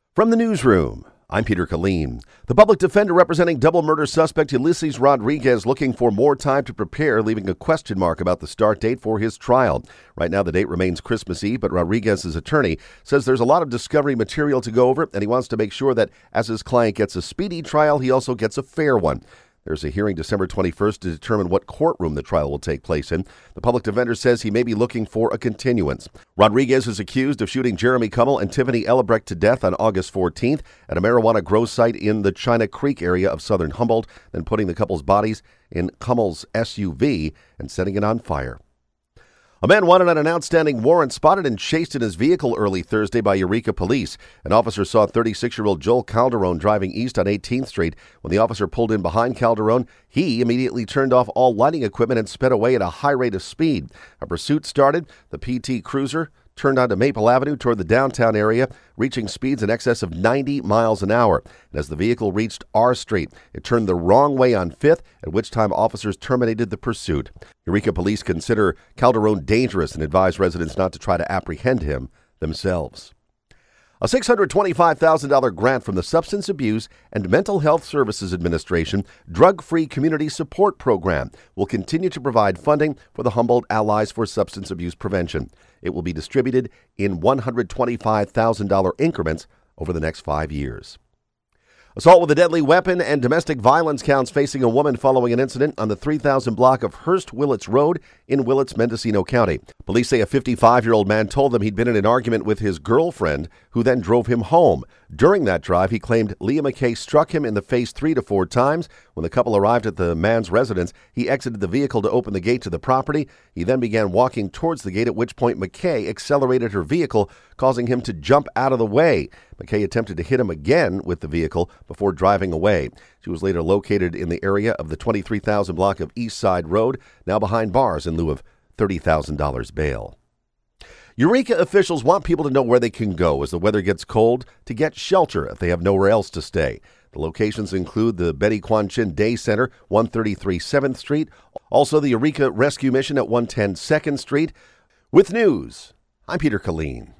From the newsroom, I'm Peter Killeen. The public defender representing double murder suspect Ulysses Rodriguez looking for more time to prepare, leaving a question mark about the start date for his trial. Right now, the date remains Christmas Eve, but Rodriguez's attorney says there's a lot of discovery material to go over, and he wants to make sure that as his client gets a speedy trial, he also gets a fair one. There's a hearing December 21st to determine what courtroom the trial will take place in. The public defender says he may be looking for a continuance. Rodriguez is accused of shooting Jeremy Kummel and Tiffany Ellebrecht to death on August 14th at a marijuana grow site in the China Creek area of southern Humboldt, then putting the couple's bodies in Kummel's SUV and setting it on fire. A man wanted on an outstanding warrant spotted and chased in his vehicle early Thursday by Eureka police. An officer saw 36-year-old Joel Calderon driving east on 18th Street. When the officer pulled in behind Calderon, he immediately turned off all lighting equipment and sped away at a high rate of speed. A pursuit started. The PT Cruiser turned onto Maple Avenue toward the downtown area, reaching speeds in excess of 90 miles an hour. And as the vehicle reached R Street, it turned the wrong way on 5th, at which time officers terminated the pursuit. Eureka police consider Calderon dangerous and advise residents not to try to apprehend him themselves. A $625,000 grant from the Substance Abuse and Mental Health Services Administration Drug-Free Community Support Program will continue to provide funding for the Humboldt Allies for Substance Abuse Prevention. It will be distributed in $125,000 increments over the next 5 years. Assault with a deadly weapon and domestic violence counts facing a woman following an incident on the 3000 block of Hurst-Willits Road in Willits, Mendocino County. Police say a 55-year-old man told them he'd been in an argument with his girlfriend, who then drove him home. During that drive, he claimed Leah McKay struck him in the face 3 to 4 times. When the couple arrived at the man's residence, he exited the vehicle to open the gate to the property. He then began walking towards the gate, at which point McKay accelerated her vehicle, causing him to jump out of the way. McKay attempted to hit him again with the vehicle before driving away. She was later located in the area of the 23,000 block of East Side Road, now behind bars in lieu of $30,000 bail. Eureka officials want people to know where they can go as the weather gets cold to get shelter if they have nowhere else to stay. The locations include the Betty Quan Chin Day Center, 133 7th Street, also the Eureka Rescue Mission at 110 2nd Street. With news, I'm Peter Killeen.